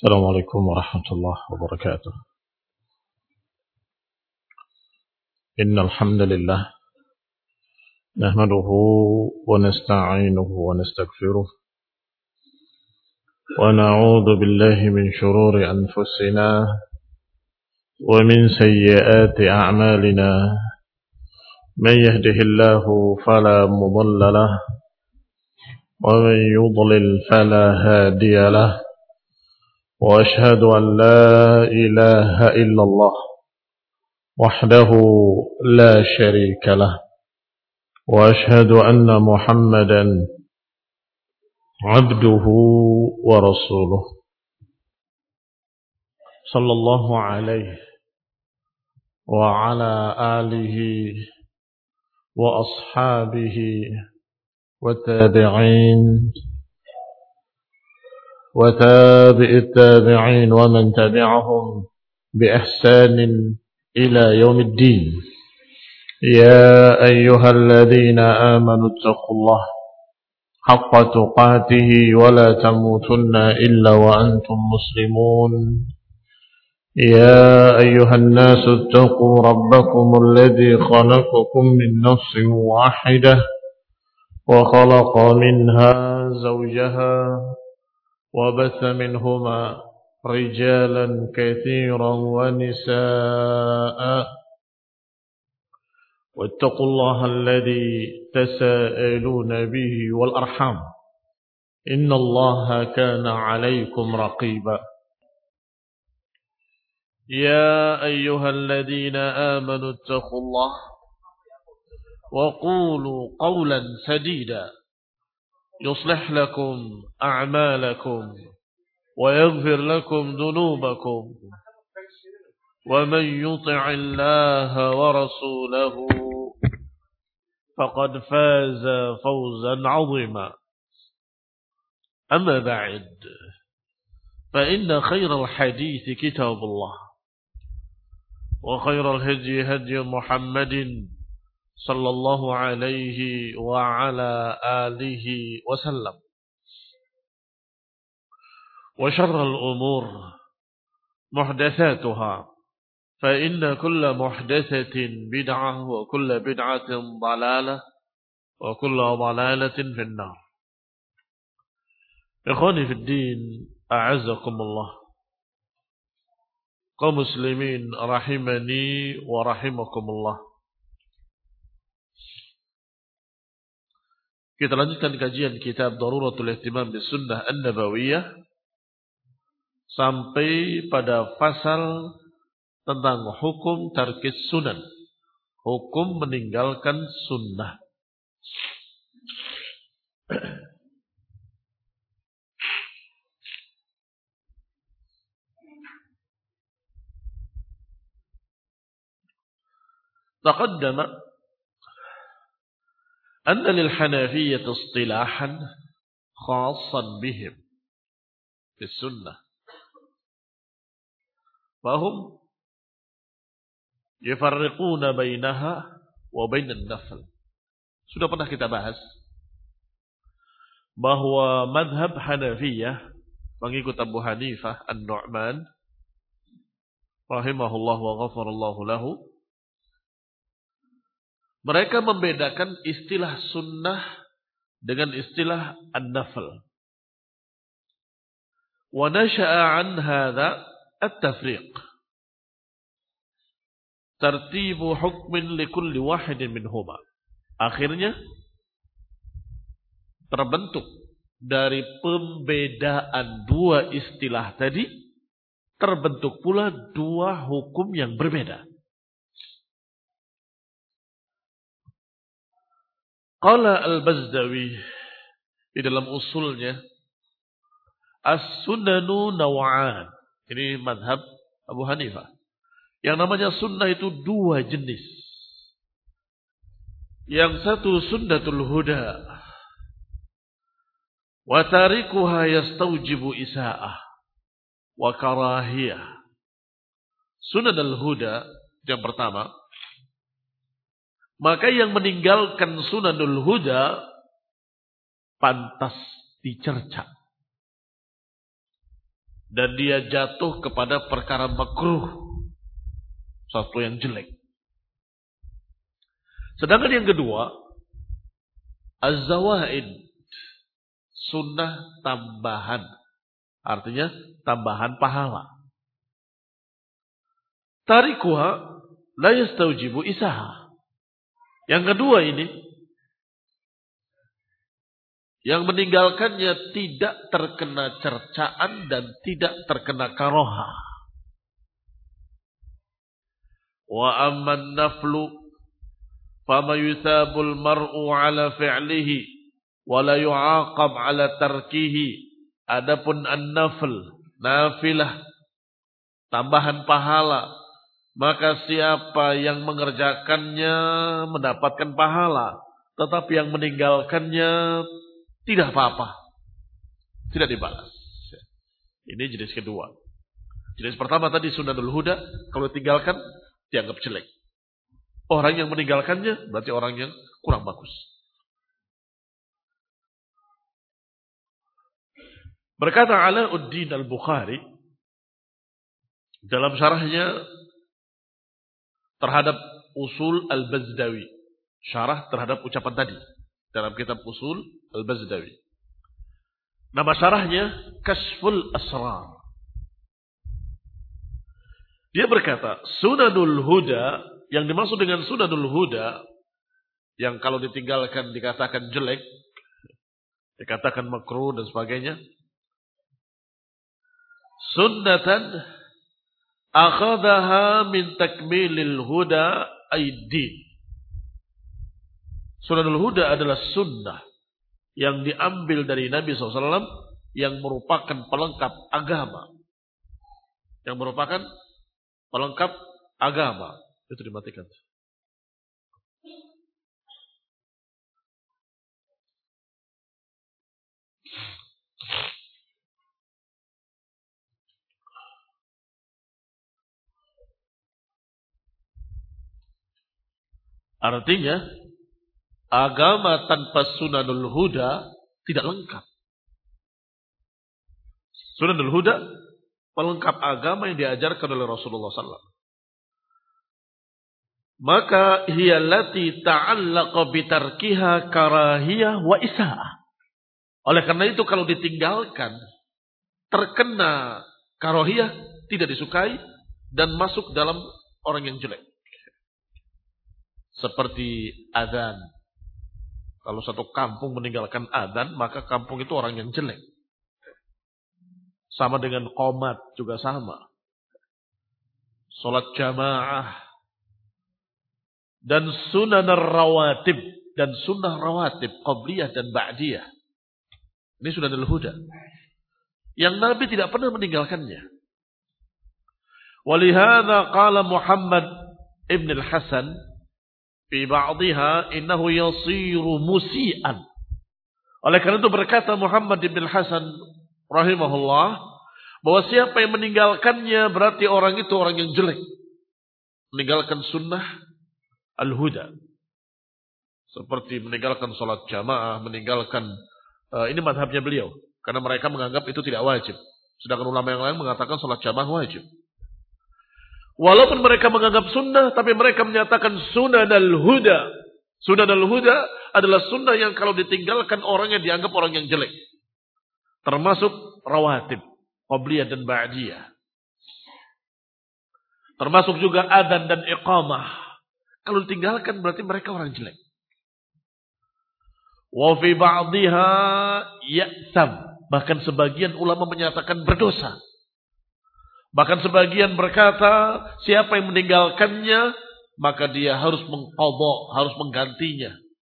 السلام عليكم ورحمة الله وبركاته. إن الحمد لله نحمده ونستعينه ونستغفره ونعوذ بالله من شرور أنفسنا ومن سيئات أعمالنا. من يهده الله فلا مضل له ومن يضلل فلا هادي له، وأشهد أن لا إله إلا الله وحده لا شريك له، وأشهد أن محمدا عبده ورسوله صلى الله عليه وعلى آله وأصحابه وتابع التابعين ومن تبعهم بإحسان إلى يوم الدين. يا أيها الذين آمنوا اتقوا الله حق تقاته ولا تموتن إلا وأنتم مسلمون. يا أيها الناس اتقوا ربكم الذي خلقكم من نفس واحدة وخلق منها زوجها وبث منهما رجالا كثيرا ونساء، واتقوا الله الذي تساءلون به والأرحام إن الله كان عليكم رقيبا. يا أيها الذين آمنوا اتقوا الله وقولوا قولا سديدا يصلح لكم أعمالكم ويغفر لكم ذنوبكم، ومن يطع الله ورسوله فقد فاز فوزا عظيما. أما بعد، فإن خير الحديث كتاب الله، وخير الهدي هدي محمد صلى الله عليه وعلى آله وسلم، وشر الأمور محدثاتها، فإن كل محدثة بدعة وكل بدعة ضلالة وكل ضلالة في النار. إخواني في الدين، أعزكم الله. kaum muslimin rahimani wa rahimakumullah. Kita lanjutkan kajian kitab Daruratul Ihtimam bis Sunnah An-Nabawiyah sampai pada pasal tentang hukum tarkis sunan, hukum meninggalkan sunnah. تقدم أن للحنفية اصطلاحا خاصا بهم في السنة، فهم يفرقون بينها وبين النفل. Sudah pernah kita bahas bahwa madhab Hanafiyah, pengikut Abu Hanifah An-Nu'man rahimahullah wa ghafarallahu lahu, mereka membedakan istilah sunnah dengan istilah an-nafl. Wa nasha'a an hadha at-tafriq tartibu hukmin likulli wahidin minhuma. Akhirnya terbentuk dari pembedaan dua istilah tadi, terbentuk pula dua hukum yang berbeda. Qala al-Bazdawi di dalam usulnya, as-sunanu naw'an. Ini madhab Abu Hanifah. Yang namanya sunnah itu dua jenis. Yang satu sunnatul huda, wa tarikuha yastaujibu isa'ah wa karahiyah. Sunnatul huda yang pertama, maka yang meninggalkan sunanul huda pantas dicerca dan dia jatuh kepada perkara makruh, sesuatu yang jelek. Sedangkan yang kedua, az-zawaid, sunnah tambahan, artinya tambahan pahala. Tarikuha la yastaujibu isaha. Yang kedua ini, yang meninggalkannya tidak terkena cercaan dan tidak terkena karoha. Wa amman naflu fama yuthabul mar'u ala fi'lihi wa la yu'aqab ala tarkihi. Adapun an-nafl, nafilah, tambahan pahala, maka siapa yang mengerjakannya mendapatkan pahala, tetapi yang meninggalkannya tidak apa-apa, tidak dibalas. Ini jenis kedua. Jenis pertama tadi sunnatul huda, kalau tinggalkan dianggap jelek. Orang yang meninggalkannya berarti orang yang kurang bagus. Berkata Alauddin Al-Bukhari dalam syarahnya terhadap Usul Al-Bazdawi, syarah terhadap ucapan tadi dalam kitab Usul Al-Bazdawi. Nama syarahnya Kashful Asrar. Dia berkata, Sunanul Huda, yang dimaksud dengan Sunanul Huda, yang kalau ditinggalkan dikatakan jelek, dikatakan makruh dan sebagainya. Sunnatan akhadaha min takmilil huda aidin. Sunanul Huda adalah sunnah yang diambil dari Nabi SAW yang merupakan pelengkap agama. Yang merupakan pelengkap agama. Itu dimatikan. Artinya, agama tanpa Sunanul Huda tidak lengkap. Sunanul Huda pelengkap agama yang diajarkan oleh Rasulullah SAW. Maka hiyallati ta'allaqa bitarkiha karahiyah wa isa'ah. Oleh karena itu kalau ditinggalkan terkena karahiyah, tidak disukai dan masuk dalam orang yang jelek. Seperti adzan. Kalau satu kampung meninggalkan adzan, maka kampung itu orang yang jelek. Sama dengan qomat juga sama. Salat jamaah dan sunan rawatib dan sunnah rawatib qabliyah dan ba'diyah. Ini sunanul huda. Yang Nabi tidak pernah meninggalkannya. Walihada qala Muhammad ibn al-Hasan fi ba'dihha innahu yasiru musi'an. Oleh karena itu berkata Muhammad ibn al-Hasan rahimahullah bahwa siapa yang meninggalkannya berarti orang itu orang yang jelek. Meninggalkan sunnah al-huda. Seperti meninggalkan salat jamaah, meninggalkan ini madhabnya beliau. Karena mereka menganggap itu tidak wajib. Sedangkan ulama yang lain mengatakan salat jamaah wajib. Walaupun mereka menganggap sunnah, tapi mereka menyatakan sunnah al-huda. Sunnah al-huda adalah sunnah yang kalau ditinggalkan orangnya dianggap orang yang jelek. Termasuk rawatib, qabliyah dan ba'diyah. Termasuk juga adzan dan iqamah. Kalau ditinggalkan berarti mereka orang jelek. Wa fi ba'dihha ya'sam. Bahkan sebagian ulama menyatakan berdosa. Bahkan sebagian berkata, siapa yang meninggalkannya, maka dia harus mengqadha, harus menggantinya.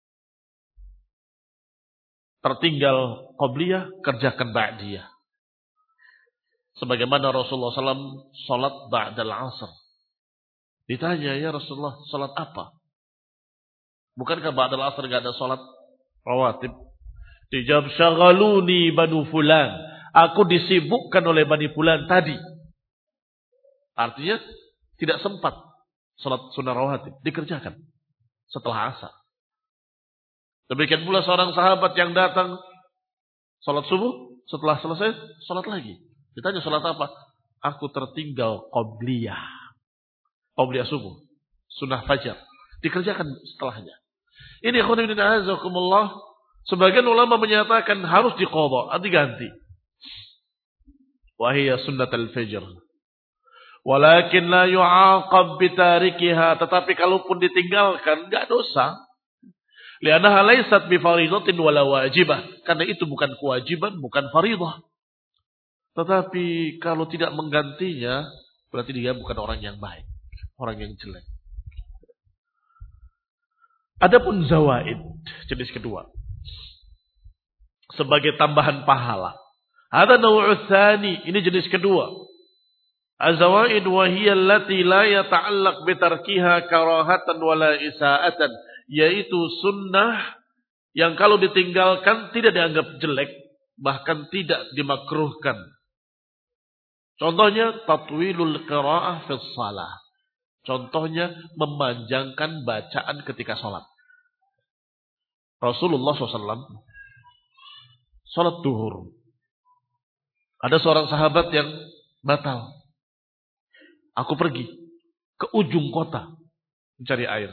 Tertinggal qabliyah, kerjakan ba'diyah. Sebagaimana Rasulullah SAW salat ba'dal asr. Ditanya, ya Rasulullah, salat apa? Bukankah ba'dal asr gak ada salat rawatib? Dijawab, syaghaluni banu fulan. Aku disibukkan oleh bani fulan tadi. Artinya tidak sempat salat sunnah rawatib dikerjakan setelah asar. Demikian pula seorang sahabat yang datang salat subuh, setelah selesai salat lagi. Ditanya salat apa? Aku tertinggal qabliyah. Qabliyah subuh. Sunnah fajar. Dikerjakan setelahnya. Ini ikhwan fillah azakumullah. Sebagian ulama menyatakan harus diqadha, diganti. Wahiyya sunnatul fajr. Walakin la yu'aqab bitarikiha. Tetapi kalaupun ditinggalkan, enggak dosa. Li'annaha laysat bifaridatin wala wajibah. Karena itu bukan kewajiban, bukan faridah. Tetapi kalau tidak menggantinya, berarti dia bukan orang yang baik. Orang yang jelek. Adapun zawaid, jenis kedua. Sebagai tambahan pahala. Ada naw'u tsani, ini jenis kedua. Az-zawaid wa hiya allati la yata'allaq bi tarkiha karahatan wala isa'atan, yaitu sunnah yang kalau ditinggalkan tidak dianggap jelek, bahkan tidak dimakruhkan. Contohnya tatwilul qira'ah fi shalah. Contohnya memanjangkan bacaan ketika sholat. Rasulullah SAW sholat duhur. Ada seorang sahabat yang batal. Aku pergi ke ujung kota mencari air.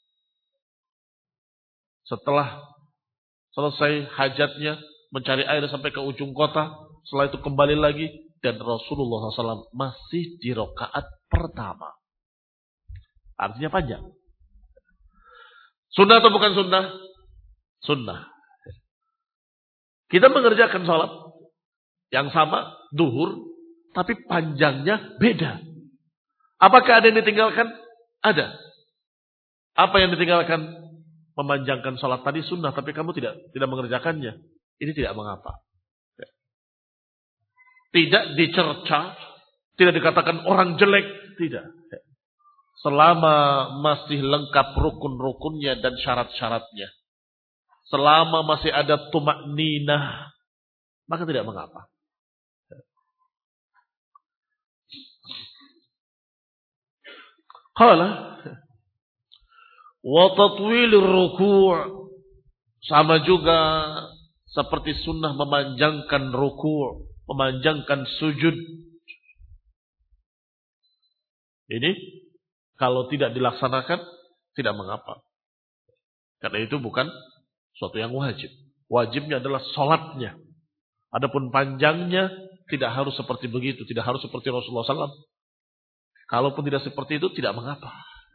Setelah selesai hajatnya mencari air sampai ke ujung kota, setelah itu kembali lagi dan Rasulullah SAW masih di rakaat pertama. Artinya panjang. Sunnah atau bukan sunnah? Sunnah. Kita mengerjakan sholat yang sama, duhur, tapi panjangnya beda. Apakah ada yang ditinggalkan? Ada. Apa yang ditinggalkan? Memanjangkan sholat tadi sunnah, tapi kamu tidak mengerjakannya. Ini tidak mengapa. Tidak dicerca, tidak dikatakan orang jelek, tidak. Selama masih lengkap rukun-rukunnya dan syarat-syaratnya. Selama masih ada tumakninah, maka tidak mengapa. Qala wa tatwilir ruku', sama juga seperti sunnah memanjangkan ruku', memanjangkan sujud. Ini kalau tidak dilaksanakan tidak mengapa. Karena itu bukan suatu yang wajib. Wajibnya adalah sholatnya. Adapun panjangnya tidak harus seperti begitu, tidak harus seperti Rasulullah SAW. Kalaupun tidak seperti itu tidak mengapa.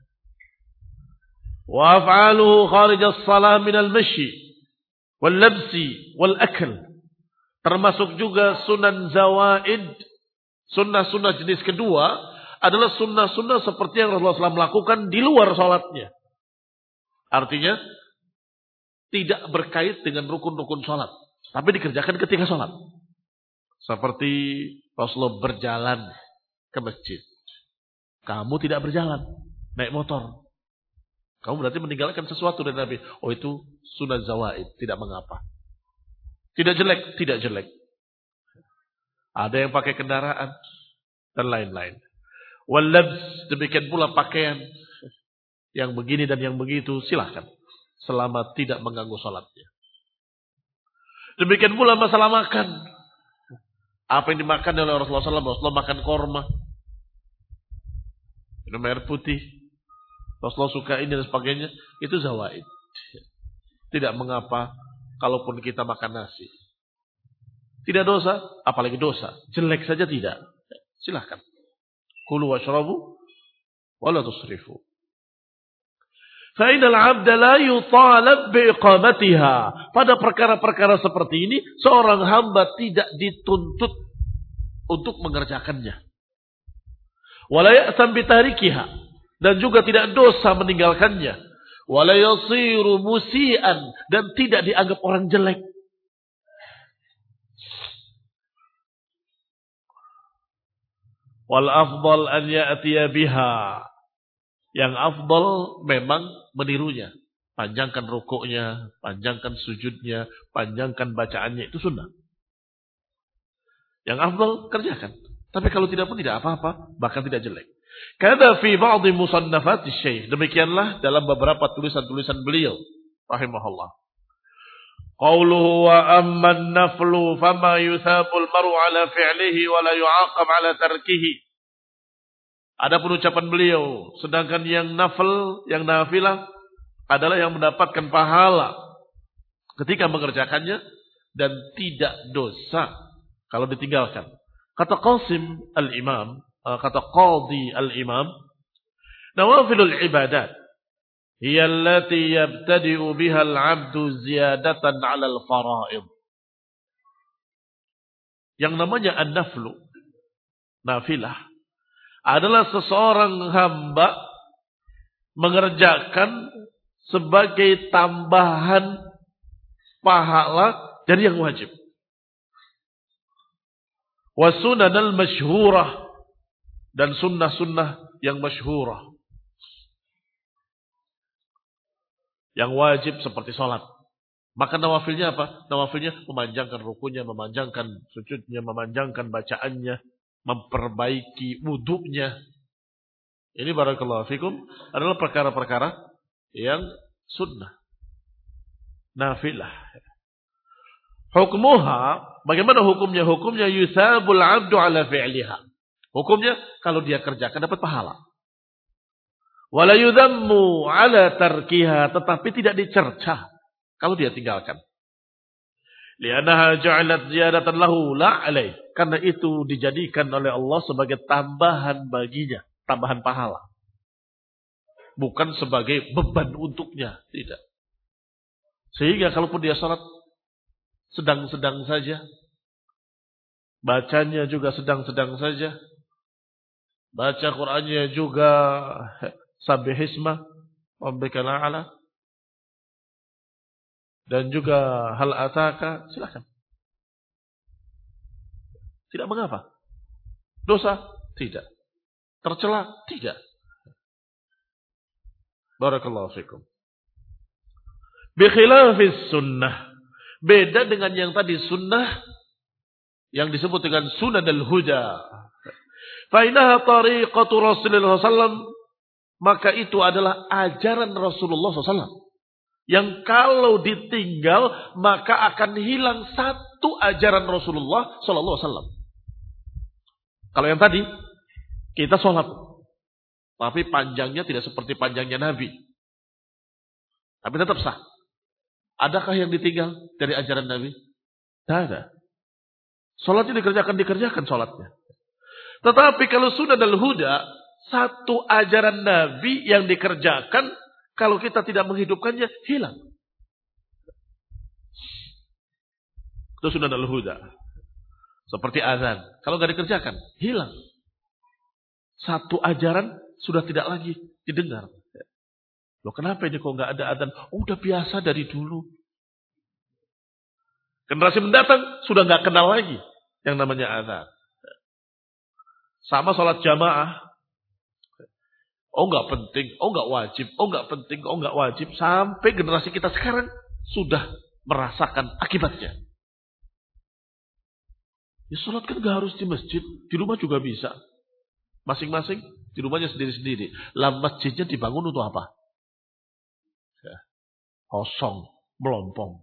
Wa af'aluhu kharij as-shalah min al-mashi wal labsi wal akl. Termasuk juga sunan zawaid, sunnah-sunnah jenis kedua adalah sunnah-sunnah seperti yang Rasulullah SAW melakukan di luar salatnya. Artinya tidak berkait dengan rukun-rukun salat, tapi dikerjakan ketika salat. Seperti Rasulullah berjalan ke masjid. Kamu tidak berjalan, naik motor. Kamu berarti meninggalkan sesuatu dari Nabi. Oh, itu sunnah zawaid, tidak mengapa. Tidak jelek, tidak jelek. Ada yang pakai kendaraan dan lain-lain. Wal-labs, demikian pula pakaian yang begini dan yang begitu, silahkan. Selama tidak mengganggu salatnya. Demikian pula masalah makan. Apa yang dimakan oleh Rasulullah SAW? Rasulullah makan korma. Minum air putih. Rasulullah suka ini dan sebagainya. Itu zawaid. Tidak mengapa kalaupun kita makan nasi. Tidak dosa, apalagi dosa. Jelek saja tidak. Silahkan. Kulu washrabu wala tusrifu. Fa'inal abda la yutalab biiqamatiha. Pada perkara-perkara seperti ini, seorang hamba tidak dituntut untuk mengerjakannya. Wala ya'sam bitarikiha. Dan juga tidak dosa meninggalkannya. Wala yasiru musian. Dan tidak dianggap orang jelek. Wal afdal an ya'tiya biha. Yang afdal memang menirunya. Panjangkan rukuknya, panjangkan sujudnya, panjangkan bacaannya, itu sunnah. Yang afdal kerjakan. Tapi kalau tidak pun tidak apa-apa, bahkan tidak jelek. Kada fi ba'dhi musannafati syekh. Demikianlah dalam beberapa tulisan-tulisan beliau rahimahullah. Qauluhu wa amman naflu fama yuthabul maru ala fi'lihi wa la yu'aqab ala tarkihi. Adapun ucapan beliau, sedangkan yang nafil, yang nafilah adalah yang mendapatkan pahala ketika mengerjakannya dan tidak dosa kalau ditinggalkan. Kata Qasim al-Imam, kata Qadhi al-Imam, nawafilul ibadat hiya allati yabtadi'u biha al-'abdu ziyadatan 'ala al-fara'id. Yang namanya an-naflu, nafilah, adalah seseorang hamba mengerjakan sebagai tambahan pahala dari yang wajib. Wa sunanal masyhurah, dan sunnah-sunnah yang masyhurah. Yang wajib seperti sholat. Maka nawafilnya apa? Nawafilnya memanjangkan rukunya, memanjangkan sujudnya, memanjangkan bacaannya, memperbaiki wudhunya. Ini barakallahu fikum adalah perkara-perkara yang sunnah, nafilah. Hukmuha, bagaimana hukumnya? Hukumnya yuthabul 'abdu 'ala fi'liha. Hukumnya kalau dia kerjakan dapat pahala. Wala yudhammu 'ala tarkiha, tetapi tidak dicerca kalau dia tinggalkan. Li'annaha ja'alat ziyadatan lahu la 'alaih. Karena itu dijadikan oleh Allah sebagai tambahan baginya, tambahan pahala. Bukan sebagai beban untuknya, tidak. Sehingga kalaupun dia salat sedang-sedang saja, bacanya juga sedang-sedang saja, baca Qur'annya juga sabihisma rabbikal a'la, dan juga hal ataka, silakan. Tidak mengapa. Dosa? Tidak. Tercela? Tidak. Barakallahu fikum. Bikhilafis sunnah. Beda dengan yang tadi sunnah yang disebut dengan sunanul huda. Fa innaha tariqatu Rasulullah SAW. Maka itu adalah ajaran Rasulullah SAW. Yang kalau ditinggal maka akan hilang satu ajaran Rasulullah SAW. Kalau yang tadi kita sholat, tapi panjangnya tidak seperti panjangnya Nabi, tapi tetap sah. Adakah yang ditinggal dari ajaran Nabi? Tidak ada. Sholatnya dikerjakan sholatnya. Tetapi kalau sunnah dan huda, satu ajaran Nabi yang dikerjakan, kalau kita tidak menghidupkannya, hilang. Itu sunnah dan huda. Seperti azan. Kalau nggak dikerjakan, hilang. Satu ajaran sudah tidak lagi didengar. Loh kenapa ini kok nggak ada azan? Oh, udah biasa dari dulu. Generasi mendatang sudah nggak kenal lagi yang namanya azan. Sama sholat jamaah. Oh nggak penting, oh nggak wajib, oh nggak penting, oh nggak wajib. Sampai generasi kita sekarang sudah merasakan akibatnya. Ya sholat kan gak harus di masjid, di rumah juga bisa. Masing-masing di rumahnya sendiri-sendiri. Lah masjidnya dibangun untuk apa? Ya, kosong, melompong.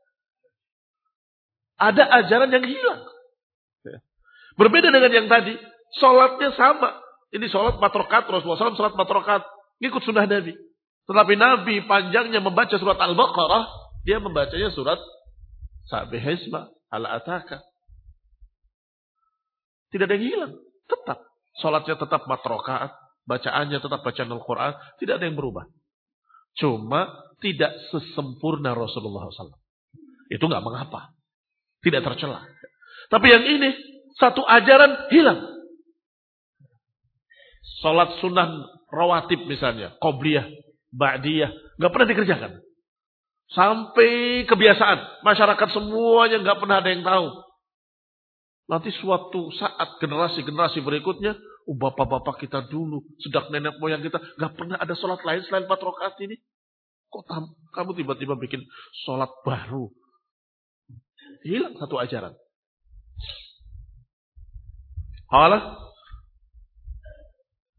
Ada ajaran yang hilang. Ya. Berbeda dengan yang tadi, sholatnya sama. Ini sholat 4 rakaat, Rasulullah SAW sholat 4 rakaat. Ngikut sunnah Nabi. Tetapi Nabi panjangnya membaca surat Al-Baqarah, dia membacanya surat Sabihisma, Al-Ataka. Tidak ada yang hilang. Tetap. Sholatnya tetap 4 rakaat. Bacaannya tetap bacaan Al-Quran. Tidak ada yang berubah. Cuma tidak sesempurna Rasulullah SAW. Itu nggak mengapa. Tidak tercela. Tapi yang ini, satu ajaran hilang. Sholat sunnah rawatib misalnya. Qobliyah, ba'diyah. Nggak pernah dikerjakan. Sampai kebiasaan. Masyarakat semuanya nggak pernah ada yang tahu. Nanti suatu saat generasi-generasi berikutnya, bapak-bapak kita dulu, sejak nenek moyang kita, gak pernah ada sholat lain selain 4 rakaat ini. Kok kamu tiba-tiba bikin sholat baru? Hilang satu ajaran. Hala?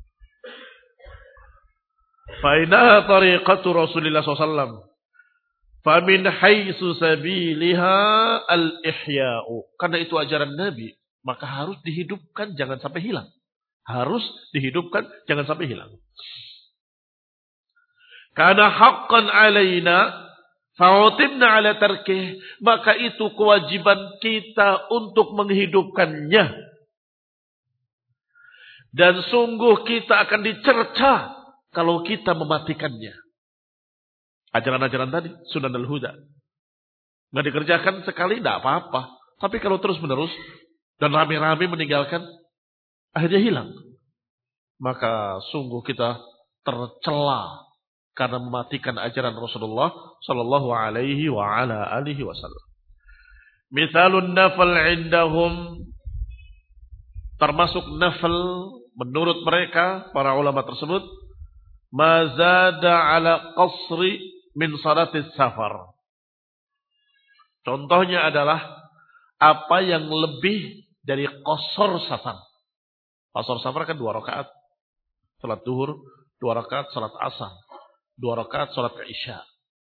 Fainaha tariqatu Rasulullah SAW. Famin haitsu sabiliha al-ihya'u. Karena itu ajaran Nabi, maka harus dihidupkan, jangan sampai hilang. Harus dihidupkan, jangan sampai hilang. Karena haqqan alaina fa'utimna ala tarkih, maka itu kewajiban kita untuk menghidupkannya. Dan sungguh kita akan dicerca kalau kita mematikannya. Ajaran-ajaran tadi, Sunan al-Huda. Nggak dikerjakan sekali, tidak apa-apa. Tapi kalau terus-menerus dan rame-rame meninggalkan, akhirnya hilang. Maka sungguh kita tercela karena mematikan ajaran Rasulullah sallallahu alaihi wa ala alihi wasallam. Mithalun nafal indahum, termasuk nafal menurut mereka para ulama tersebut, ma zada ala qasri min salatis safar. Contohnya adalah apa yang lebih dari qasar safar. Qasar safar kan 2 rakaat salat zuhur, 2 rakaat salat asar, 2 rakaat salat isya.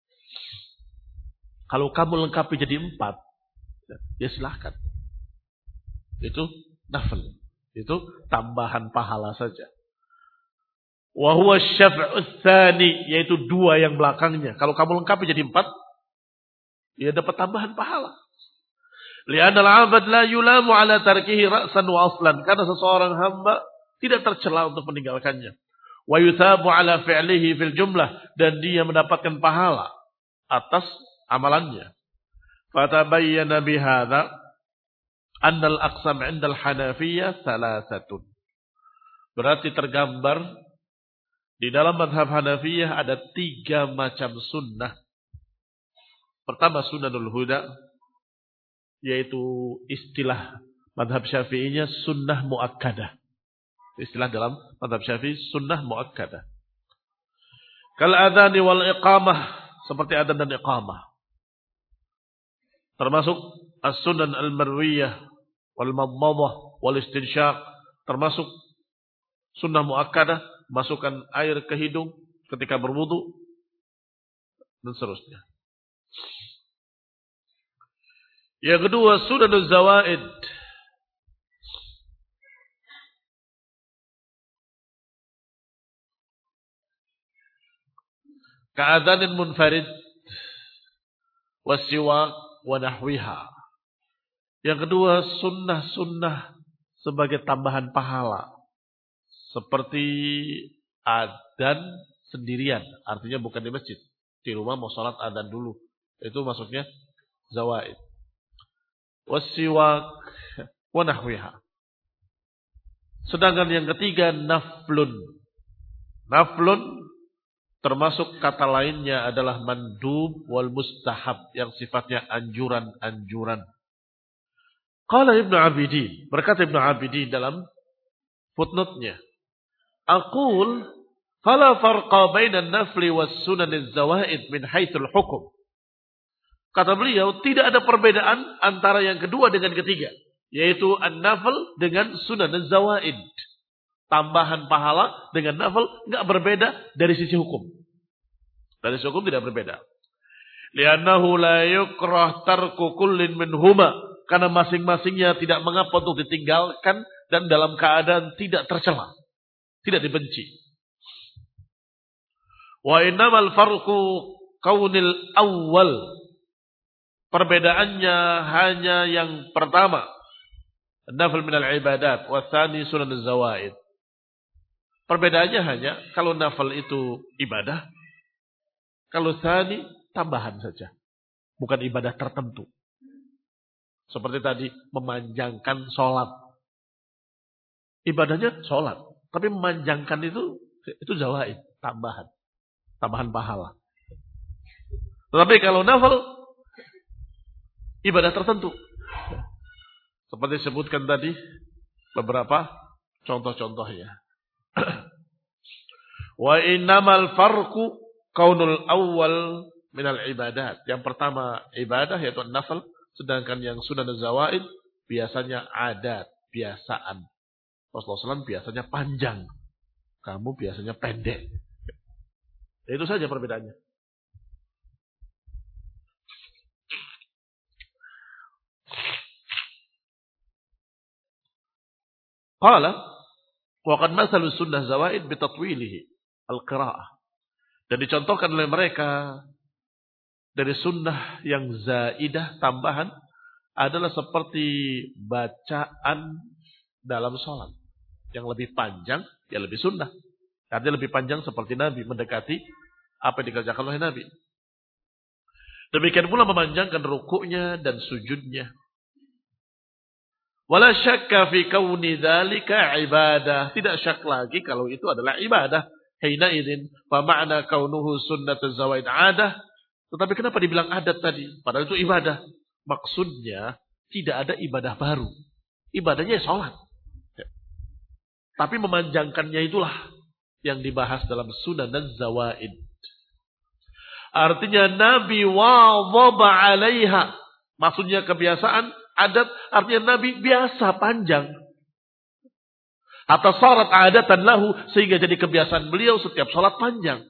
Kalau kamu lengkapi jadi 4, ya silahkan. Itu nafil. Itu tambahan pahala saja. Wa huwa syaf'u tsani, yaitu 2 yang belakangnya. Kalau kamu lengkapi jadi 4, ya dapat tambahan pahala. Li'anna al-'abd la yulamu 'ala tarkihi ra'san wa aslan. Karena seseorang hamba tidak tercela untuk meninggalkannya. Wa yuthabu 'ala fi'lihi fil jumlah, dan dia mendapatkan pahala atas amalannya. Fatabayyana bihadza anna al-aqsam 'inda al-Hanafiyyah 3. Berarti tergambar di dalam mazhab Hanafiyah ada 3 macam sunnah. Pertama Sunanul Huda, yaitu istilah mazhab Syafi'inya sunnah muakkadah. Istilah dalam mazhab Syafi'i sunnah muakkadah. Kal adzani wal iqamah, seperti adzan dan iqamah. Termasuk as-sunan al-marwiyah wal madmadah wal istinsyaq, termasuk sunnah muakkadah, masukkan air ke hidung ketika berwudu dan seterusnya. Yang kedua sunanuz zawaid. Ka'adzanin munfarid wasiwak wa nahwiha. Yang kedua sunnah-sunnah sebagai tambahan pahala. Seperti adzan sendirian, artinya bukan di masjid. Di rumah mau sholat adzan dulu. Itu maksudnya zawaid. Wasiwak wa nahwiha. Sedangkan yang ketiga naflun. Naflun termasuk kata lainnya adalah mandub wal mustahab, yang sifatnya anjuran-anjuran. Qala Ibnu Abidin, berkata Ibnu Abidin dalam footnote-nya, aqul fala farqa bainan nafli was sunaniz zawaid min haitsul hukum. Kata beliau, tidak ada perbedaan antara yang kedua dengan ketiga, yaitu an-nafl dengan sunaniz zawaid. Tambahan pahala dengan nafl enggak berbeda dari sisi hukum. Dari sisi hukum tidak berbeda. Li'annahu la yukrah tarku kullin minhuma, karena masing-masingnya tidak mengapa untuk ditinggalkan dan dalam keadaan tidak tercela, tidak dibenci. Wa innamal farqu kaunil awwal, perbedaannya hanya yang pertama, nafl minal ibadat wa tsani sunanuz zawaid. Perbedaannya hanya kalau nafal itu ibadah, kalau tsani tambahan saja, bukan ibadah tertentu. Seperti tadi memanjangkan sholat, ibadahnya sholat, tapi memanjangkan itu zawaid, tambahan pahala. Tetapi kalau nafal ibadah tertentu, seperti disebutkan tadi beberapa contoh-contohnya. Wa innamal farqu kaunul awal minal ibadat. Yang pertama ibadah yaitu nafal, sedangkan yang sunanuz zawaid biasanya adat, biasaan. Rasulullah SAW biasanya panjang, kamu biasanya pendek. Itu saja perbedaannya. Qala wa qad mathalu sunnah zawaid bitatwilihi al-qira'ah. Dan dicontohkan oleh mereka dari sunnah yang zaidah tambahan adalah seperti bacaan dalam sholat. Yang lebih panjang, ya lebih sunnah. Artinya lebih panjang seperti Nabi mendekati apa yang dikerjakan oleh Nabi. Demikian pula memanjangkan rukuknya dan sujudnya. Wala syakka fi kauni dzalika ibadah. Tidak syak lagi kalau itu adalah ibadah. Hina idzin fa ma'na kaunuhu sunnatuz zawaid 'adah. Tetapi kenapa dibilang adat tadi? Padahal itu ibadah. Maksudnya tidak ada ibadah baru. Ibadahnya salat. Tapi memanjangkannya itulah yang dibahas dalam sunan dan zawaid. Artinya Nabi wadhaba 'alaiha. Maksudnya kebiasaan, adat, artinya Nabi biasa panjang. Atau salat adatan lahu, sehingga jadi kebiasaan beliau setiap salat panjang.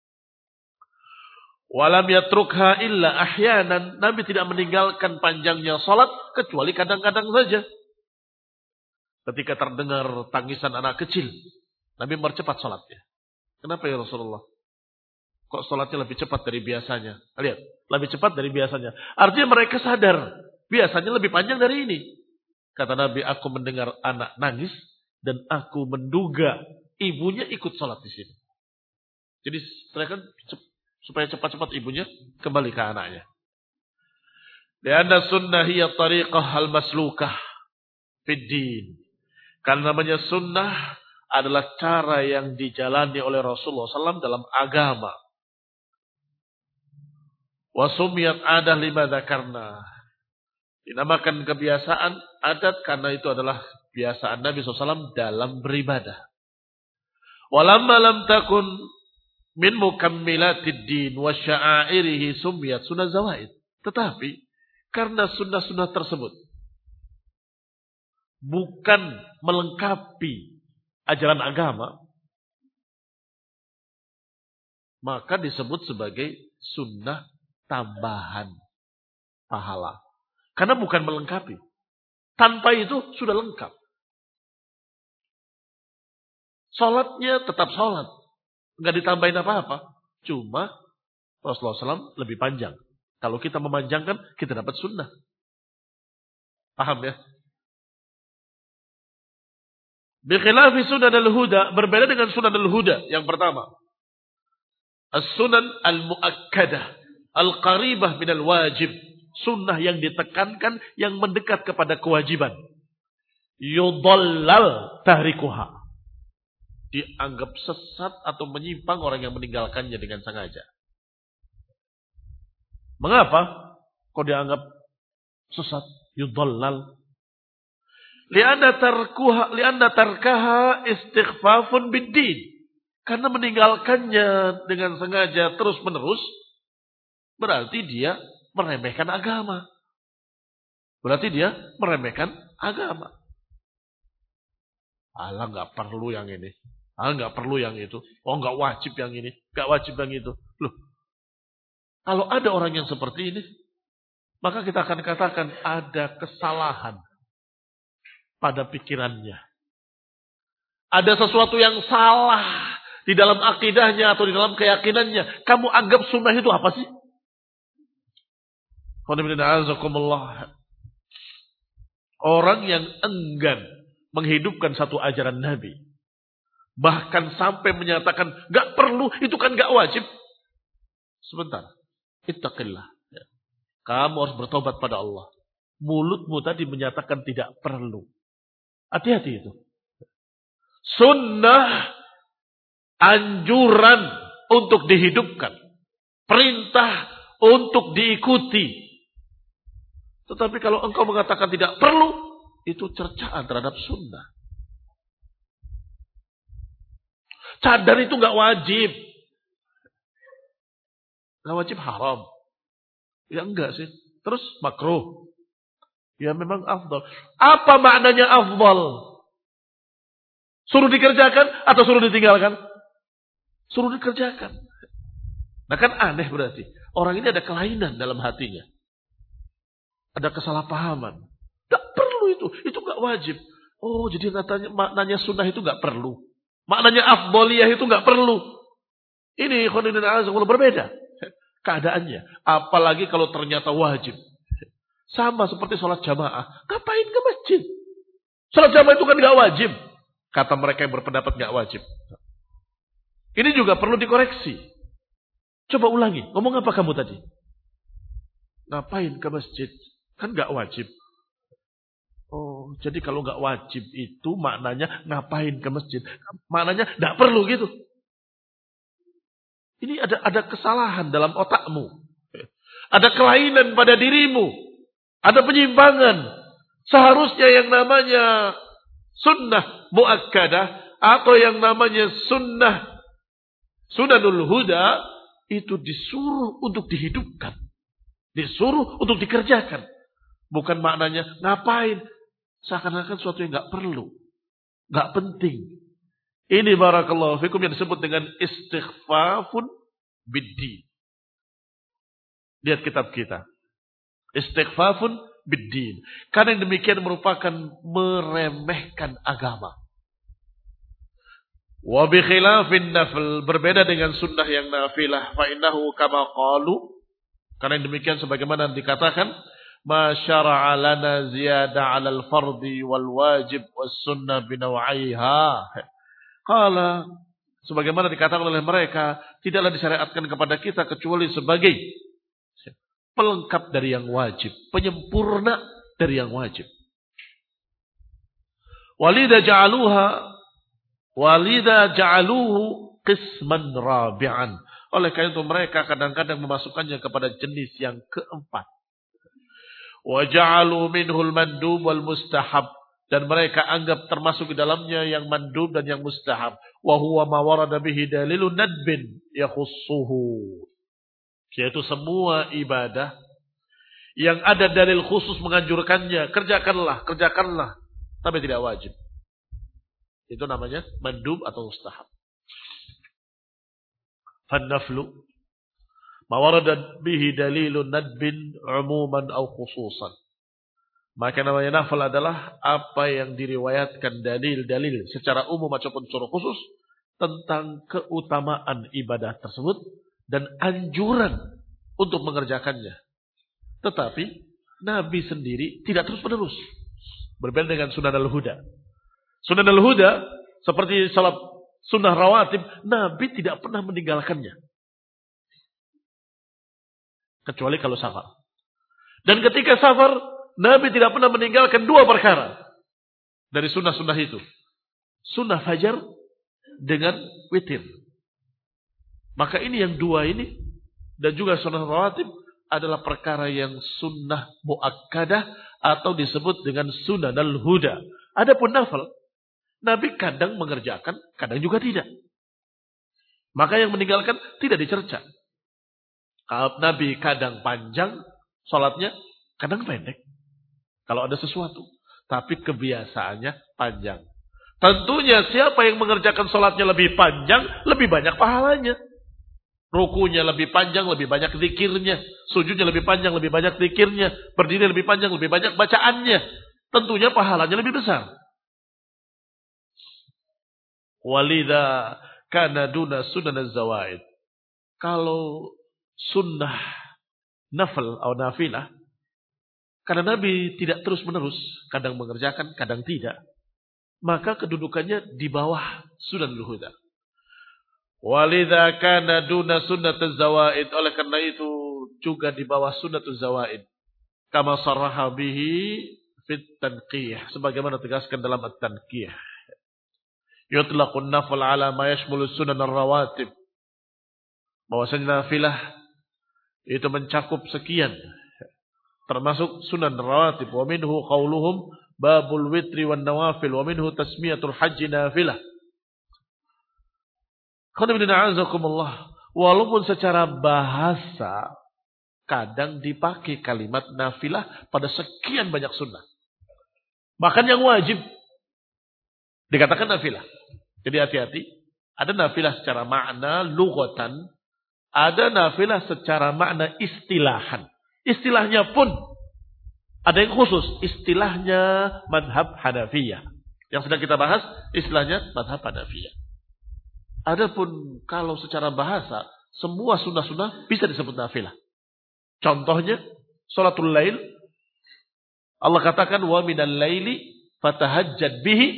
Walam yatrukha illa ahyanan. Nabi tidak meninggalkan panjangnya salat kecuali kadang-kadang saja. Ketika terdengar tangisan anak kecil, Nabi mempercepat salatnya. Kenapa ya Rasulullah? Kok salatnya lebih cepat dari biasanya? Lihat, lebih cepat dari biasanya. Artinya mereka sadar, biasanya lebih panjang dari ini. Kata Nabi, aku mendengar anak nangis dan aku menduga ibunya ikut salat di sini. Jadi mereka supaya cepat-cepat ibunya kembali ke anaknya. Lianna sunnah hiya tariqah al-maslukah fid din. Karena namanya sunnah adalah cara yang dijalani oleh Rasulullah SAW dalam agama. Wasumiyat adah lima dzakarna. Dinamakan kebiasaan adat karena itu adalah kebiasaan Nabi SAW dalam beribadah. Walamma lam takun min mukammilatid din wa sya'airihi sumiyat sunnah zawaid. Tetapi karena sunnah-sunnah tersebut bukan melengkapi ajaran agama, maka disebut sebagai sunnah tambahan pahala. Karena bukan melengkapi. Tanpa itu sudah lengkap. Salatnya tetap salat. Enggak ditambahin apa-apa. Cuma Rasulullah SAW lebih panjang. Kalau kita memanjangkan, kita dapat sunnah. Paham ya? Bikhilafi sunan al-huda, berbeda dengan sunan al-huda. Yang pertama, as-sunan al-mu'akkadah, al-qaribah minal wajib. Sunnah yang ditekankan, yang mendekat kepada kewajiban. Yudallal tahrikuha. Dianggap sesat atau menyimpang orang yang meninggalkannya dengan sengaja. Mengapa? Kok dianggap sesat? Yudallal. Lianna tarkaha istighfafun bid-din. Karena meninggalkannya dengan sengaja terus-menerus, berarti dia meremehkan agama. Berarti dia meremehkan agama. Allah nggak perlu yang ini. Allah nggak perlu yang itu. Oh nggak wajib yang ini. Nggak wajib yang itu. Loh, kalau ada orang yang seperti ini, maka kita akan katakan ada kesalahan pada pikirannya. Ada sesuatu yang salah di dalam akidahnya atau di dalam keyakinannya. Kamu anggap sunnah itu apa sih? Orang yang enggan menghidupkan satu ajaran Nabi, bahkan sampai menyatakan gak perlu, itu kan gak wajib. Sebentar, ittaqillah. Kamu harus bertobat pada Allah. Mulutmu tadi menyatakan tidak perlu. Hati-hati itu. Sunnah, anjuran untuk dihidupkan. Perintah untuk diikuti. Tetapi kalau engkau mengatakan tidak perlu, itu cercaan terhadap sunnah. Cadar itu gak wajib. Gak wajib haram. Ya enggak sih. Terus makruh. Ya memang afdal. Apa maknanya afdal? Suruh dikerjakan atau suruh ditinggalkan? Suruh dikerjakan. Nah kan aneh berarti. Orang ini ada kelainan dalam hatinya. Ada kesalahpahaman. Tak perlu itu. Itu gak wajib. Oh, jadi maknanya sunnah itu nggak perlu. Maknanya afdoliyah itu nggak perlu. Ini khonidin azakullah berbeda keadaannya. Apalagi kalau ternyata wajib. Sama seperti sholat jamaah. Ngapain ke masjid? Sholat jamaah itu kan nggak wajib. Kata mereka yang berpendapat nggak wajib. Ini juga perlu dikoreksi. Coba ulangi. Ngomong apa kamu tadi? Ngapain ke masjid? Kan nggak wajib. Oh, jadi kalau nggak wajib itu maknanya ngapain ke masjid? Maknanya nggak perlu gitu. Ini ada kesalahan dalam otakmu. Ada kelainan pada dirimu. Ada penyimpangan. Seharusnya yang namanya sunnah muakkadah atau yang namanya sunanul huda itu disuruh untuk dihidupkan. Disuruh untuk dikerjakan. Bukan maknanya ngapain. Seakan-akan sesuatu yang nggak perlu. Nggak penting. Ini barakallahu fikum yang disebut dengan istighfafun bid-din. Lihat kitab kita. Istighfafun bid-din. Karena yang demikian merupakan meremehkan agama. Wa bi khilafin nafl. Berbeda dengan sunnah yang nafilah. Fa innahu kama qalu. Karena yang demikian sebagaimana dikatakan. Ma syara'a lana ziyada 'alal fardi wal wajib was sunnah binawaiha. Qala sebagaimana dikatakan oleh mereka, tidaklah disyariatkan kepada kita kecuali sebagai pelengkap dari yang wajib, penyempurna dari yang wajib. Walida ja'aluhu qisman rabi'an. Oleh karena itu mereka kadang-kadang memasukkannya kepada jenis yang keempat. Wa ja'alu minhul mandub wal mustahab, dan mereka anggap termasuk di dalamnya yang mandub dan yang mustahab. Wa huwa ma warada bihi dalilun nadbin yakhussuhu, yaitu semua ibadah yang ada dalil khusus menganjurkannya, kerjakanlah, tapi tidak wajib. Itu namanya mandub atau mustahab. Fannaflu ma warada bihi dalilun nadbin umuman aw khususan. Maka namanya nafal adalah apa yang diriwayatkan dalil-dalil secara umum ataupun secara khusus tentang keutamaan ibadah tersebut dan anjuran untuk mengerjakannya. Tetapi Nabi sendiri tidak terus-menerus. Berbeda dengan sunnah al-huda. Sunnah al-huda seperti salat sunnah rawatib, Nabi tidak pernah meninggalkannya. Kecuali kalau safar. Dan ketika safar, Nabi tidak pernah meninggalkan dua perkara dari sunnah-sunnah itu. Sunnah fajar dengan witir. Maka ini yang dua ini dan juga sunnah rawatib adalah perkara yang sunnah muakkadah atau disebut dengan sunnah al-huda. Adapun nafil, Nabi kadang mengerjakan, kadang juga tidak. Maka yang meninggalkan tidak dicerca. Nabi kadang panjang sholatnya, kadang pendek. Kalau ada sesuatu. Tapi kebiasaannya panjang. Tentunya siapa yang mengerjakan sholatnya lebih panjang, lebih banyak pahalanya. Rukunya lebih panjang, lebih banyak zikirnya. Sujudnya lebih panjang, lebih banyak zikirnya. Berdiri lebih panjang, lebih banyak bacaannya. Tentunya pahalanya lebih besar. Walidha kana duna sunan az-zawaid. Kalau sunnah nafil atau nafilah, karena Nabi tidak terus-menerus, kadang mengerjakan, kadang tidak, maka kedudukannya di bawah sunnah al-huda. Walidha kana duna sunnat az-zawaid, oleh karena itu juga di bawah sunnat az-zawaid. Kama sarraha bihi fit tanqih, sebagaimana tegaskan dalam at-tanqih. Yutlaqun nafil ala ma yashmulu sunan ar-rawatib. Bahwasanya nafilah itu mencakup sekian, termasuk sunan rawatib. Wa minhu qauluhum babul witri wan nawafil, wa minhu tasmiyatul haji nafilah. Walaupun secara bahasa kadang dipakai kalimat nafilah pada sekian banyak sunnah, bahkan yang wajib dikatakan nafilah. Jadi hati-hati, ada nafilah secara makna lughatan, ada nafilah secara makna istilahan. Istilahnya pun ada yang khusus. Istilahnya madhab Hanafiyah. Yang sedang kita bahas istilahnya mazhab Hanafiyah. Adapun kalau secara bahasa, semua sunnah-sunnah bisa disebut nafilah. Contohnya, sholatul lail. Allah katakan, wa minal laili fatahajjad bihi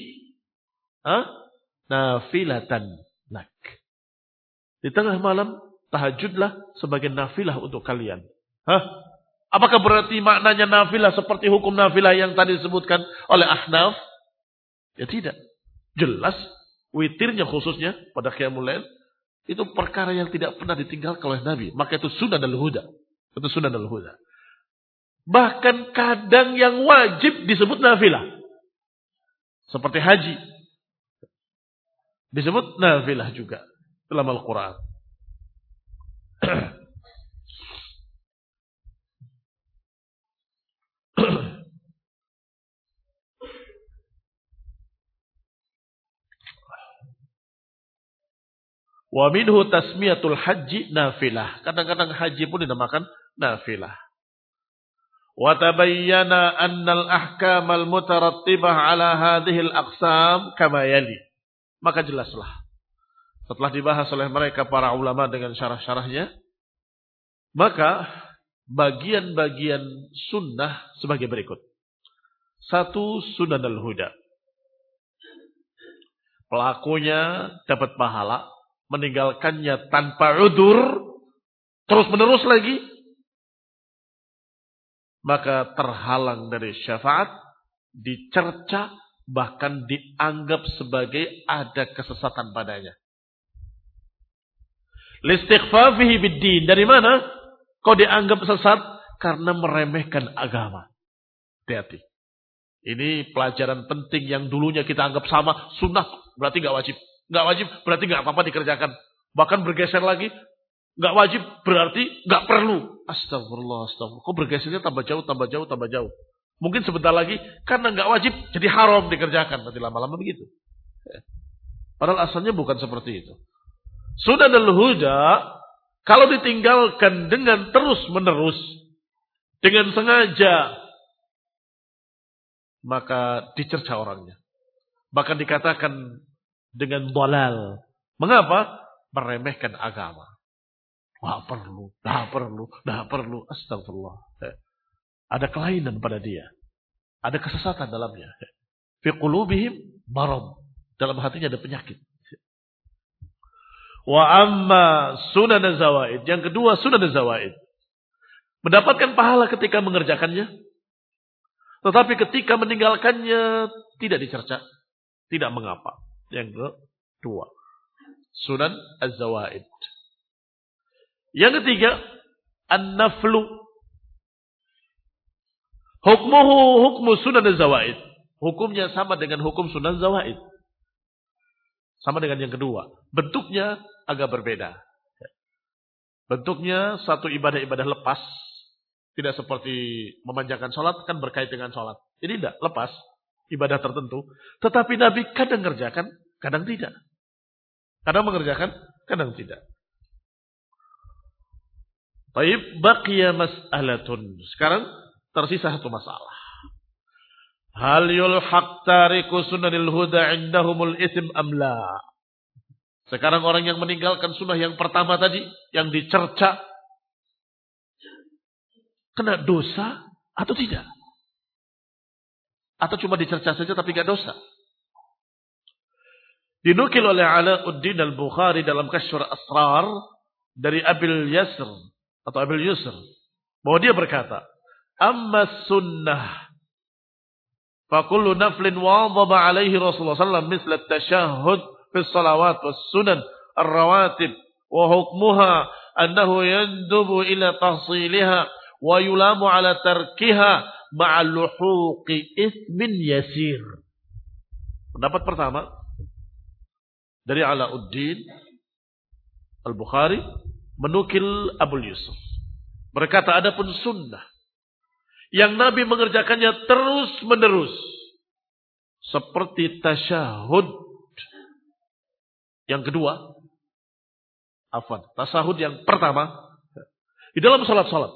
nafilatan lak. Di tengah malam, tahajudlah sebagai nafilah untuk kalian. Apakah berarti maknanya nafilah seperti hukum nafilah yang tadi disebutkan oleh Ahnaf? Ya tidak. Jelas, witirnya khususnya pada qiyamul lail, itu perkara yang tidak pernah ditinggalkan oleh Nabi. Maka itu sunnah al-huda. Itu sunnah al-huda. Bahkan kadang yang wajib disebut nafilah. Seperti haji. Disebut nafilah juga dalam Al-Quran. Wa minhu tasmiyatul haji nafilah. Kadang-kadang haji pun dinamakan nafilah. Wa tabayyana annal ahkamal mutarattibah ala hadhil aqsam kama yali. Maka jelaslah. Setelah dibahas oleh mereka para ulama dengan syarah-syarahnya, maka bagian-bagian sunnah sebagai berikut. 1. Sunan al-huda. Pelakunya dapat pahala, meninggalkannya tanpa udzur, terus menerus lagi, maka terhalang dari syafaat, dicerca, bahkan dianggap sebagai ada kesesatan padanya. Listighfafihi bid-din. Dari mana kau dianggap sesat? Karena meremehkan agama. Hati-hati. Ini pelajaran penting yang dulunya kita anggap sama, sunnah berarti gak wajib. Gak wajib berarti gak apa-apa dikerjakan. Bahkan bergeser lagi, gak wajib berarti gak perlu. Astagfirullah, astagfirullah. Kok bergesernya tambah jauh, tambah jauh, tambah jauh. Mungkin sebentar lagi, karena gak wajib, jadi haram dikerjakan. Nanti lama-lama begitu. Padahal asalnya bukan seperti itu. Sunan al-huda, kalau ditinggalkan dengan terus-menerus, dengan sengaja, maka dicerca orangnya. Bahkan dikatakan dengan dhalal. Mengapa? Meremehkan agama. Wah perlu, dah perlu. Astagfirullah. Ada kelainan pada dia. Ada kesesatan dalamnya. Fi qulubihim marad. Dalam hatinya ada penyakit. Wa amma sunan zawaid. Yang kedua sunan zawaid. Mendapatkan pahala ketika mengerjakannya. Tetapi ketika meninggalkannya tidak dicerca. Tidak mengapa. Yang kedua. Sunan az-zawaid. Yang ketiga. An-naflu. Hukmuhu hukmu sunan az-zawaid. Hukumnya sama dengan hukum sunan zawaid. Sama dengan yang kedua. Bentuknya agak berbeda. Bentuknya satu ibadah-ibadah lepas. Tidak seperti memanjangkan sholat, kan berkait dengan sholat. Ini tidak, lepas. Ibadah tertentu. Tetapi Nabi kadang mengerjakan, kadang tidak. Kadang mengerjakan, kadang tidak. Taib baqiya mas'alatun. Sekarang tersisa satu masalah. Hal yulhaq tariku sunanil huda indahumul ism amla. Sekarang orang yang meninggalkan sunnah yang pertama tadi, yang dicerca, kena dosa atau tidak? Atau cuma dicerca saja tapi gak dosa? Dinukil oleh Alauddin al-Bukhari dalam Kasyful Asrar dari Abil Yasr atau Abil Yusr, bahwa dia berkata, amma sunnah فَكُلُّ نَفْلٍ وَاظَبَ عَلَيْهِ رَسُولُ صلى الله عليه وسلم مثل التشهد في الصلوات والسنن الرواتب وحكمها أنه يندب إلى تحصيلها ويلام على تركها مع لحوق إثم يسير. Pendapat pertama dari Alauddin Al-Bukhari menukil Abul Yusuf. Berkata adapun sunnah yang Nabi mengerjakannya terus-menerus. Seperti tasyahud. Yang kedua. Tasyahud yang pertama. Di dalam salat-salat.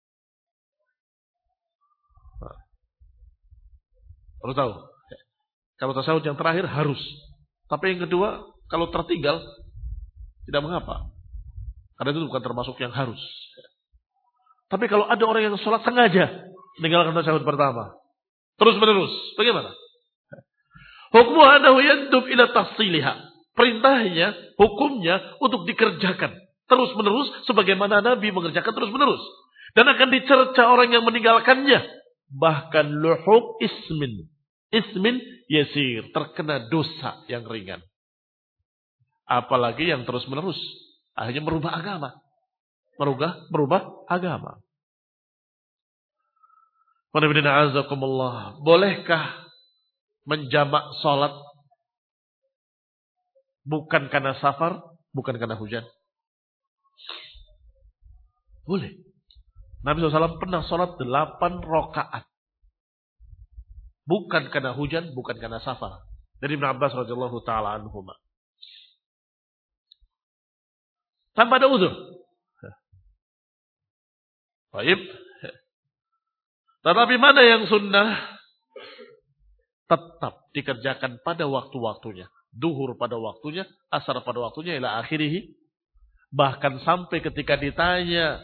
Harus tahu. Kalau tasyahud yang terakhir harus. Tapi yang kedua, kalau tertinggal, tidak mengapa. Karena itu bukan termasuk yang harus. Tapi kalau ada orang yang sholat sengaja meninggalkan tasyahud pertama, terus menerus, bagaimana? Hukmu anahu yandub ila tahsiliha. Perintahnya, hukumnya untuk dikerjakan terus menerus sebagaimana Nabi mengerjakan terus menerus. Dan akan dicerca orang yang meninggalkannya. Bahkan luhuk ismin. Ismin yasir. Terkena dosa yang ringan. Apalagi yang terus menerus. Akhirnya merubah agama. Merubah agama. Bolehkah menjamak sholat bukan karena safar, bukan karena hujan? Boleh. Nabi SAW pernah sholat 8 rakaat. Bukan karena hujan, bukan karena safar. Dari Ibn Abbas radhiyallahu ta'ala anhuma. Tanpa ada uzur. Baik. Tetapi mana yang sunnah? Tetap dikerjakan pada waktu-waktunya. Duhur pada waktunya, asar pada waktunya, ila akhirih. Bahkan sampai ketika ditanya,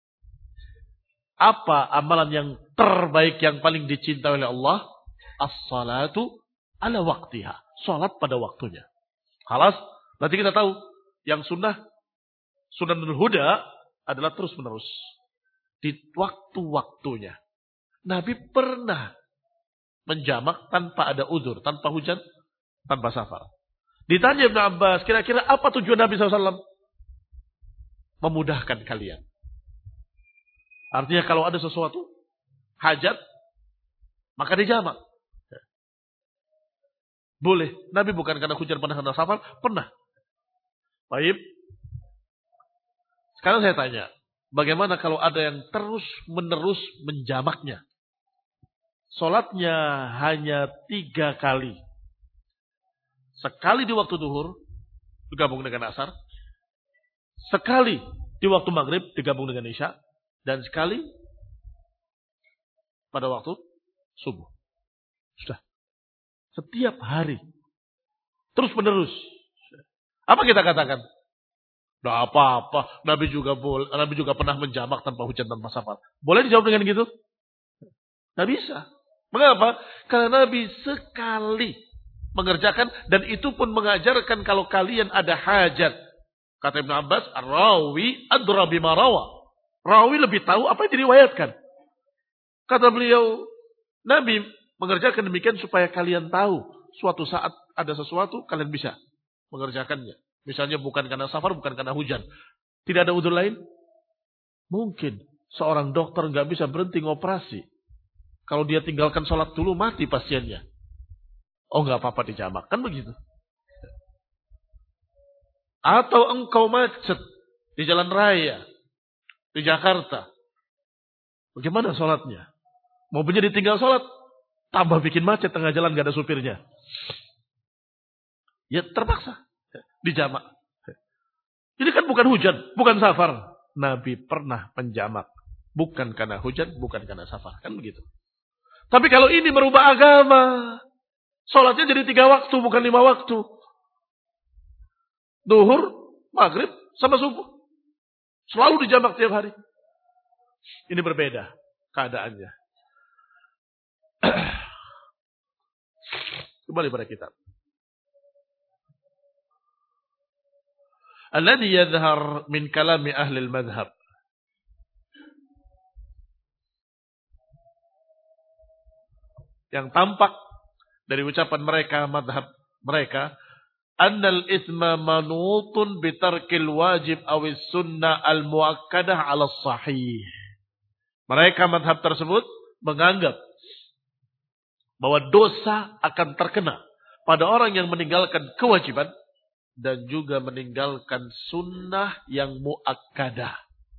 apa amalan yang terbaik yang paling dicintai oleh Allah? As-salatu ala waktiha. Salat pada waktunya. Halas, berarti kita tahu yang sunnah huda adalah terus menerus di waktu-waktunya. Nabi pernah menjamak tanpa ada uzur, tanpa hujan, tanpa safar. Ditanya Ibn Abbas, kira-kira apa tujuan Nabi SAW? Memudahkan kalian. Artinya kalau ada sesuatu hajat, maka dijamak. Boleh. Nabi bukan karena hujan, pernah karena safar, pernah. Baik. Sekarang saya tanya, bagaimana kalau ada yang terus menerus menjamaknya? Salatnya hanya 3 kali. Sekali di waktu duhur, digabung dengan asar. Sekali di waktu maghrib, digabung dengan isya. Dan sekali pada waktu subuh. Sudah. Setiap hari. Terus menerus. Apa kita katakan? Tidak apa-apa. Nabi juga pernah menjamak tanpa hujan, tanpa safar. Boleh dijawab dengan gitu? Tidak bisa. Mengapa? Karena Nabi sekali mengerjakan. Dan itu pun mengajarkan kalau kalian ada hajat. Kata Ibn Abbas, Rawi adra bima rawa. Rawi lebih tahu apa yang diriwayatkan. Kata beliau, Nabi mengerjakan demikian supaya kalian tahu. Suatu saat ada sesuatu, kalian bisa mengerjakannya. Misalnya bukan karena safar, bukan karena hujan. Tidak ada udzur lain? Mungkin seorang dokter nggak bisa berhenti ngoperasi. Kalau dia tinggalkan sholat dulu, mati pasiennya. Oh, nggak apa-apa dijamak. Kan begitu. Atau engkau macet di jalan raya di Jakarta. Bagaimana sholatnya? Mobilnya ditinggal sholat, tambah bikin macet tengah jalan, gak ada supirnya. Ya terpaksa dijamak. Ini kan bukan hujan, bukan safar. Nabi pernah menjamak. Bukan karena hujan, bukan karena safar. Kan begitu. Tapi kalau ini merubah agama, sholatnya jadi 3 waktu, bukan 5 waktu. Duhur, maghrib, sama subuh. Selalu dijamak tiap hari. Ini berbeda keadaannya. Kembali pada kitab. Alladhi yadhhar min kalami ahli al-madhhab. Yang tampak dari ucapan mereka, madhab mereka, annal ithma manutun bitarkil wajib awis sunnah al-muakkadah ala sahih. Mereka madhab tersebut menganggap bahwa dosa akan terkena pada orang yang meninggalkan kewajiban dan juga meninggalkan sunnah yang muakkadah.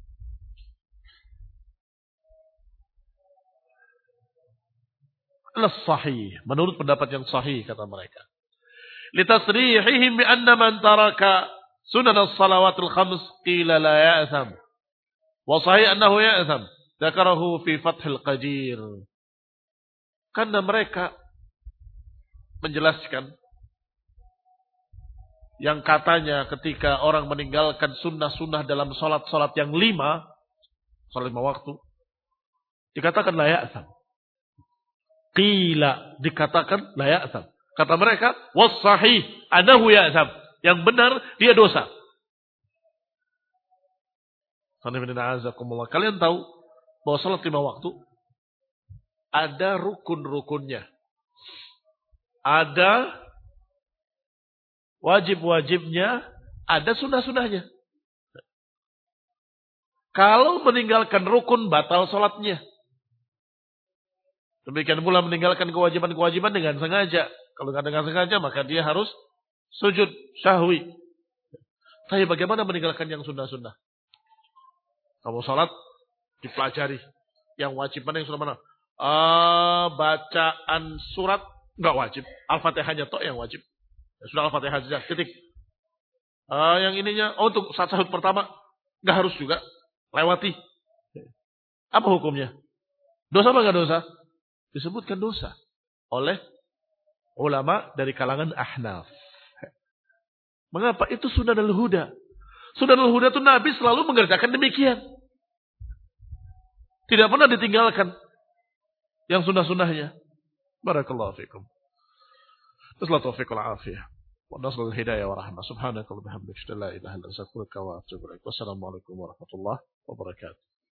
Al-sahih, menurut pendapat yang sahih kata mereka. Litasrihihim bi anna man taraka sunan as-salawatil khams qila la ya'tham. Wa sahih annahu ya'tham. Dzakarahu fi Fathul Qadir. Karena mereka menjelaskan yang katanya ketika orang meninggalkan sunnah-sunnah dalam salat-salat yang 5, salat 5 waktu, dikatakan la ya'tham. Qila, dikatakan la ya'tham. Kata mereka, was sahih anahu ya'tham. Yang benar dia dosa. Kalian tahu bahwa salat 5 waktu ada rukun-rukunnya. Ada wajib-wajibnya, ada sunnah-sunnahnya. Kalau meninggalkan rukun, batal sholatnya. Demikian pula meninggalkan kewajiban-kewajiban dengan sengaja. Kalau tidak dengan sengaja, maka dia harus sujud syahwi. Tapi bagaimana meninggalkan yang sunnah-sunnah? Kamu sholat, dipelajari. Yang wajib mana, yang sunnah mana? Bacaan surat, enggak wajib. Al-Fatihahnya tok yang wajib. Ya, sudah Al-Fatihah saja, titik. Yang ininya, untuk saat sahur pertama, enggak harus juga. Lewati. Apa hukumnya? Dosa apa enggak dosa? Disebutkan dosa oleh ulama dari kalangan Ahnaf. Mengapa? Itu sunanul huda. Sunanul huda itu Nabi selalu mengerjakan demikian. Tidak pernah ditinggalkan yang sunnah-sunnahnya. Barakallahu fikum. Wassalamualaikum warahmatullahi wabarakatuh. Wa nasalul hidayah wa rahmah. Subhanakallahumma wa bihamdika, la ilaha illa anta, astaghfiruka wa atubu ilaik. Wassalamualaikum warahmatullahi wabarakatuh.